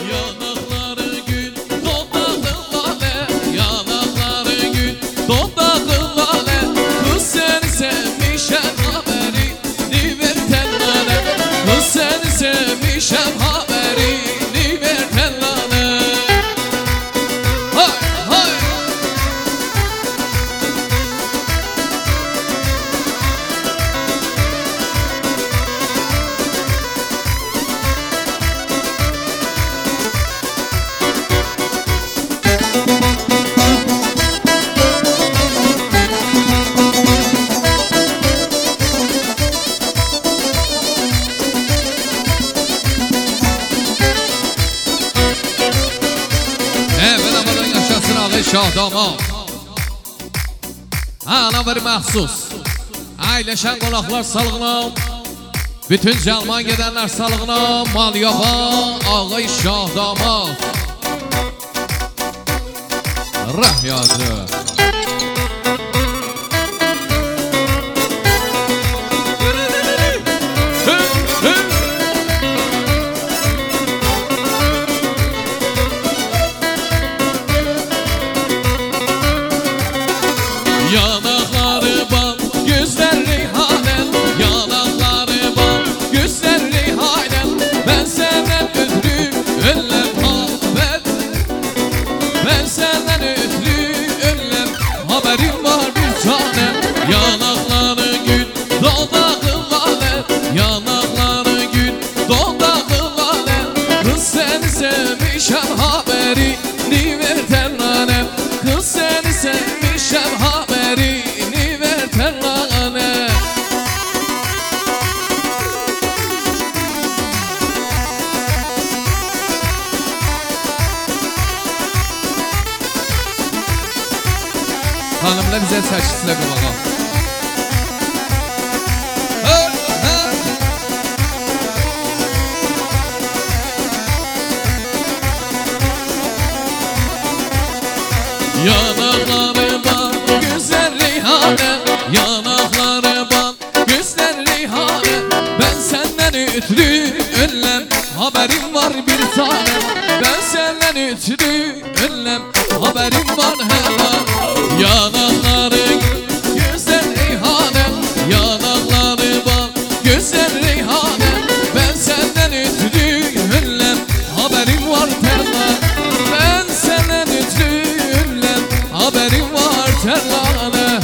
Yanakları gül, dodağı lale, yanakları gül, dodağı lale. Kız seni sevmişem haberini ver tellale. Kız seni sevmişem haberini ver tellale. Hay hay. Evet abadan yaşasın ağabey Şahdamam. Ana bir məxsus Ayləşən qonaqlar salığına, bütün Cəlman gedənlər salığına, mal yapan ağabey Şahdamam. Rahyacı yanakları bal, gözler reyhanen. Yanakları bal, gözler reyhanen. Ben senden ötürü önlem haber. Ben senden ötürü önlem haberim var bir tanem. Yanakları gül, dodağı lale. Yanakları gül, dodağı lale. Kız seni sevmişem haberini ver terranem. Kız seni sevmişem haberini ver terrane. Hanımla bize saçısıyla bakalım. Yanakları bal, gözler reyhane. Yanakları bal, gözler reyhane. Ben senden ötürü önlem haberim var bir tanem. Ben senden ötürü önlem haberim var hemen. Yanakları gözler reyhane. Yanakları bal, gözler reyhane. Ben senden ötürü önlem haberim var hemen. Ben senden ötürü önlem haberim var terlane.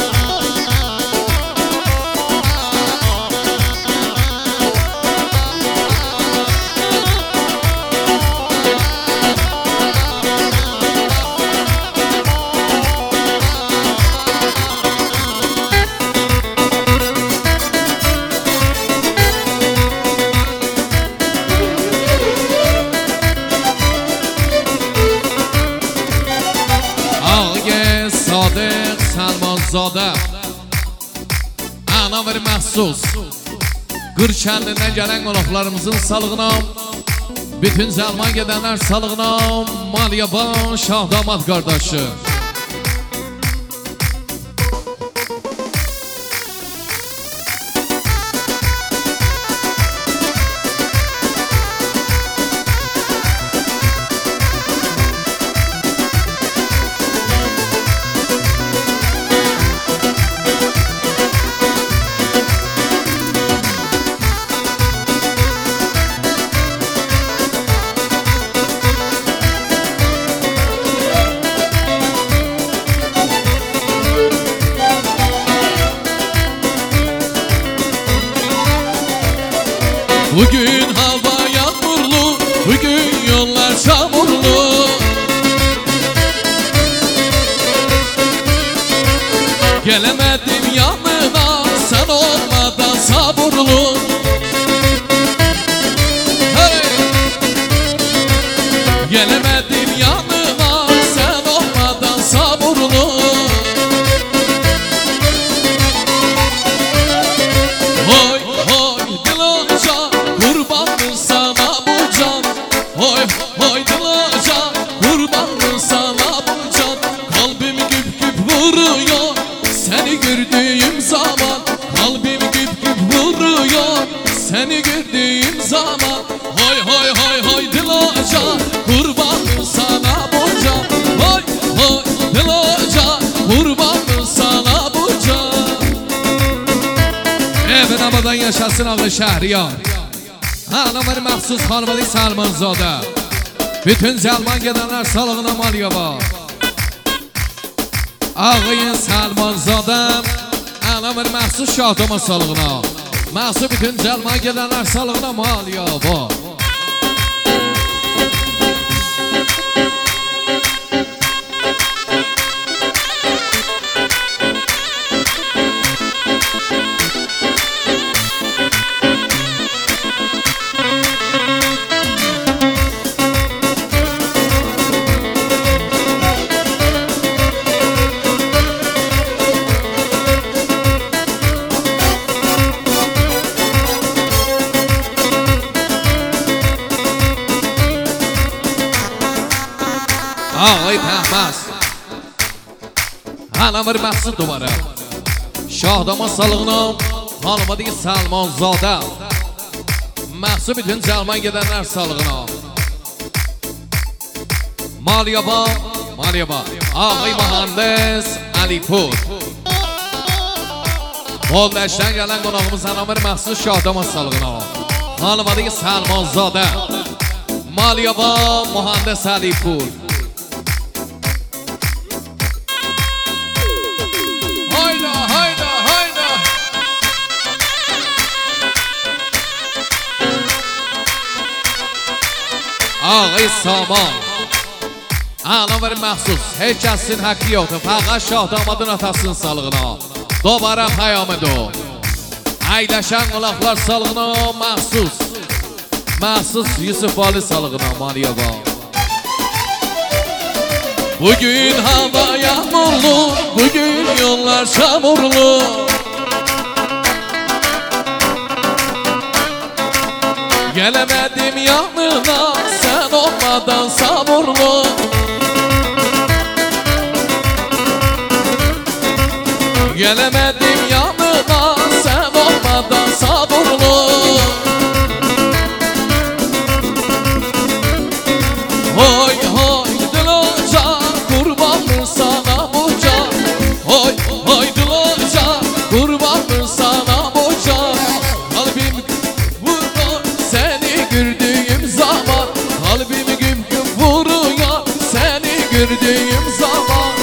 Ağge Sadık Salmanzadə, ana bir məxsus Qır kəndindən gələn qonaqlarımızın salığına, bütün Cəlman gedənlər salığına, mal yapan Şahdamad qardaşı. Bugün hava yağmurlu, bugün yollar çamurlu. Gelemedim yanına, sen olmadan sabırlı. Hey! Gelemedim yanına, sen olmadan sabırlı. Hoy hoy dilanca, kurbandır sana bu can. Hoy hoy dilanca, kurbandır sana bu can. Kalbim güp güp vuruyor seni gördüğüm zaman. Kalbim güp güp vuruyor seni gördüğüm zaman. Hoy hoy hoy hoy dilanca, can kurbandır sana bu can. Hay hay Dilocan kurbandır sana bu can. Evet abadan yaşasın Ağrı Şəhriyar. Anamır məxsus xanımadı Salmanzadə. Bütün Zəlman gedənlər salığına maliyə var. Ağayın Salmanzadəm. Anamır məxsus Şahdama salığına. Məxsus bütün Zəlman gedənlər salığına maliyə var. Ağay Pəhməz Anamır məxsus duvara Şahdama salığına Hanıma deyil Salmanzadə. Məxsus bütün Zəlman gedənlər salığına. Maliyaba Ağay Mühəndis Əlipur. Bolləşdən gələn qonağımız Anamır məxsus Şahdama salığına. Hanıma deyil Salmanzadə. Maliyaba Mühəndis Əlipur. Ağay Saman Anamır məxsus heç kəsin haqqı yoxdur. Fəqət Şahdamadın atasının salığına. Dobara pəyamıdır. Əyləşən qulaqlar salığına məxsus Yusuf Ali salığına Maliyaba. Bugün hava yağmurlu, bugün yollar çamurlu. Gelemedim yanına sen olmadan sabırlı. Gelemedim yanına sen olmadan sabırlı. Hoy hoy Dilocan kurbandır sana bu can. Hoy hoy Dilocan kurbandır sana bu can. Kalbim vurur seni gördüğüm zaman. Kalbim güm güm vuruyor seni gördüğüm zaman.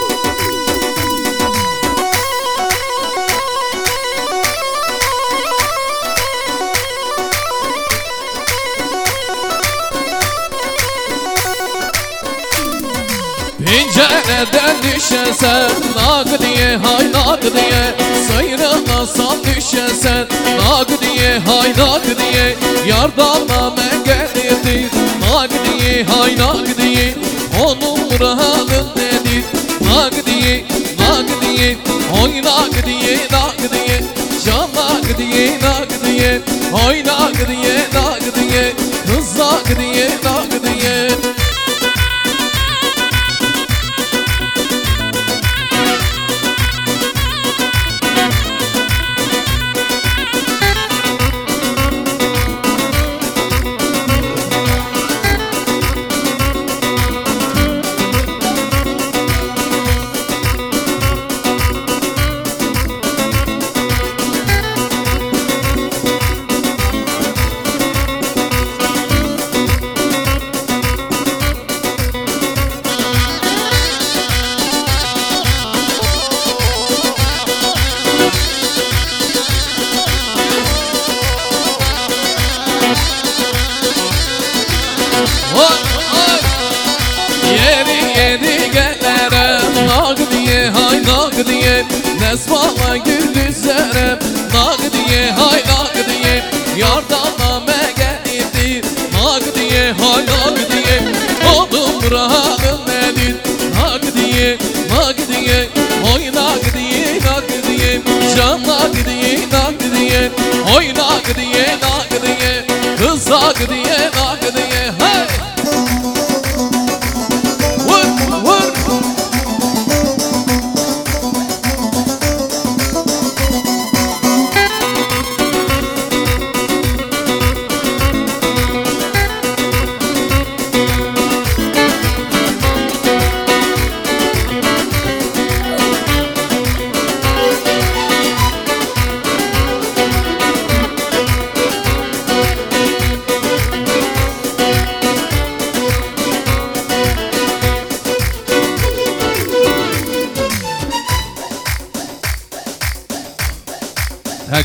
Pencereden düşesen nak diye hay nak diye. Sıyrılasam düşesen nak diye hay nak diye. Yardanla ben gelirdim nak diye hay nak diye. Onun halin nedir nak diye nak diye. Oy nak diye nak diye. Can nak diye nak diye. Oy nak diye nak diye. Kız nak diye nak diye. Diye Nesbala güldü serem nak diye hay nak diye. Yardanla megelidi nak diye hay nak diye. Oğlum rahatın nedir nak diye nak diye. Oy nak diye nak diye. Can nak diye nak diye. Oy nak diye nak diye. Kız nak diye nak diye. Hey! Vur vur.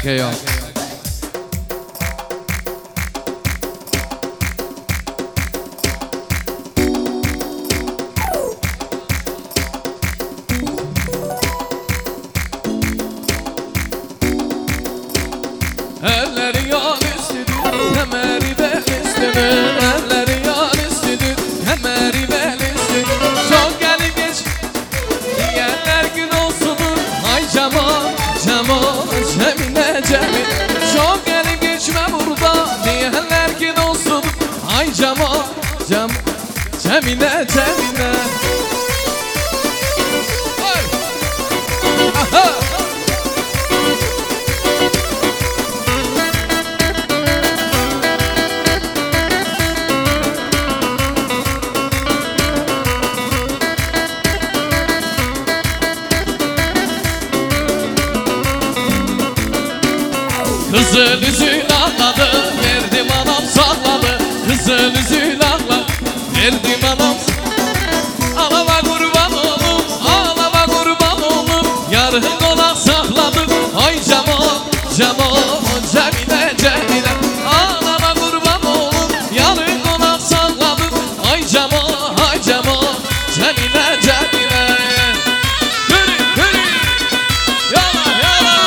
Peki yok. Elleri yol üstüdür, kemeri bel üstüdür. Elleri yol üstüdür, kemeri bel üstüdür. Çok gelip geç diyenler gün olsunur. Ay Cemal, Cemal, Cemile, Cemile. Çok gelip geçme burada diyenler gün olsunur. Ay Cemal, Cemal, Cemile, Cemile. Ay. Aha. Kızıl üzül ağladı, verdim anam salladı. Kızıl üzül ağladı, verdim anam. Ağlama kurban oğlum, ağlama kurban oğlum. Yarın konak sakladım, ay Cemal, Cemal, Cemile, Cemile. Ağlama kurban oğlum, yarın konak sakladım, ay Cemal, ay Cemal, Cemile, Cemile. Yürü, yürü, yala, yala.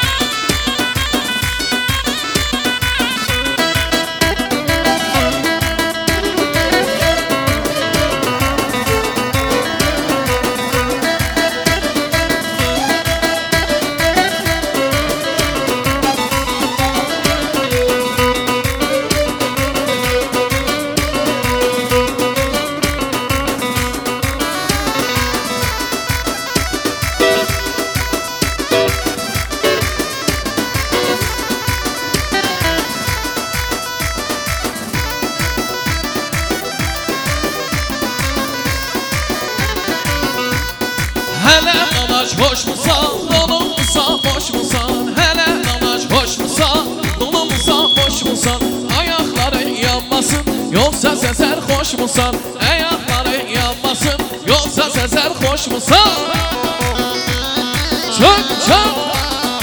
Hele dalaş hoş musan, dolu musan, boş musan? Hele dalaş hoş musan, dolu musan, boş musan? Ayakların yanmasın, yoksa sezer hoş musan? Ayakların yanmasın, yoksa sezer hoş musan? Çok çok.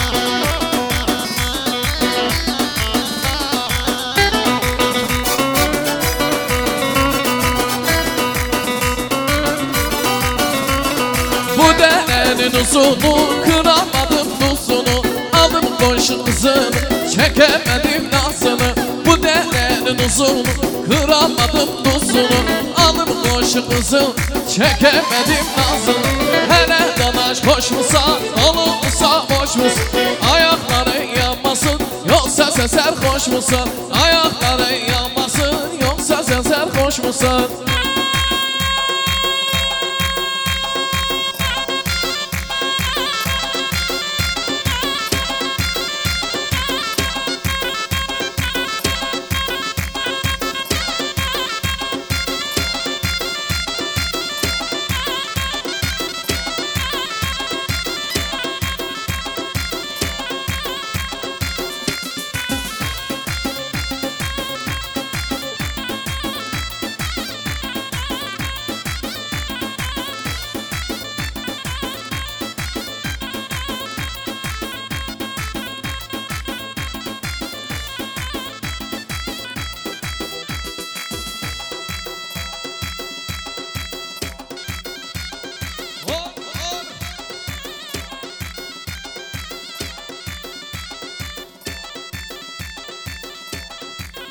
Bu derenin uzunu, kıramadım tuzunu. Aldım komşu kızını, çekemedim nazını. Bu derenin uzunu, kıramadım tuzunu. Aldım komşu kızını, çekemedim nazını. Hele danaş koş musan, dolu musan, boş musun? Ayakların yanmasın, yoksa sezer hoş musan? Ayakların yanmasın, yoksa sezer hoş musan?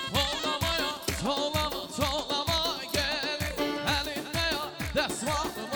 Toğlama, toğlama gelin elinde ya. Desmanım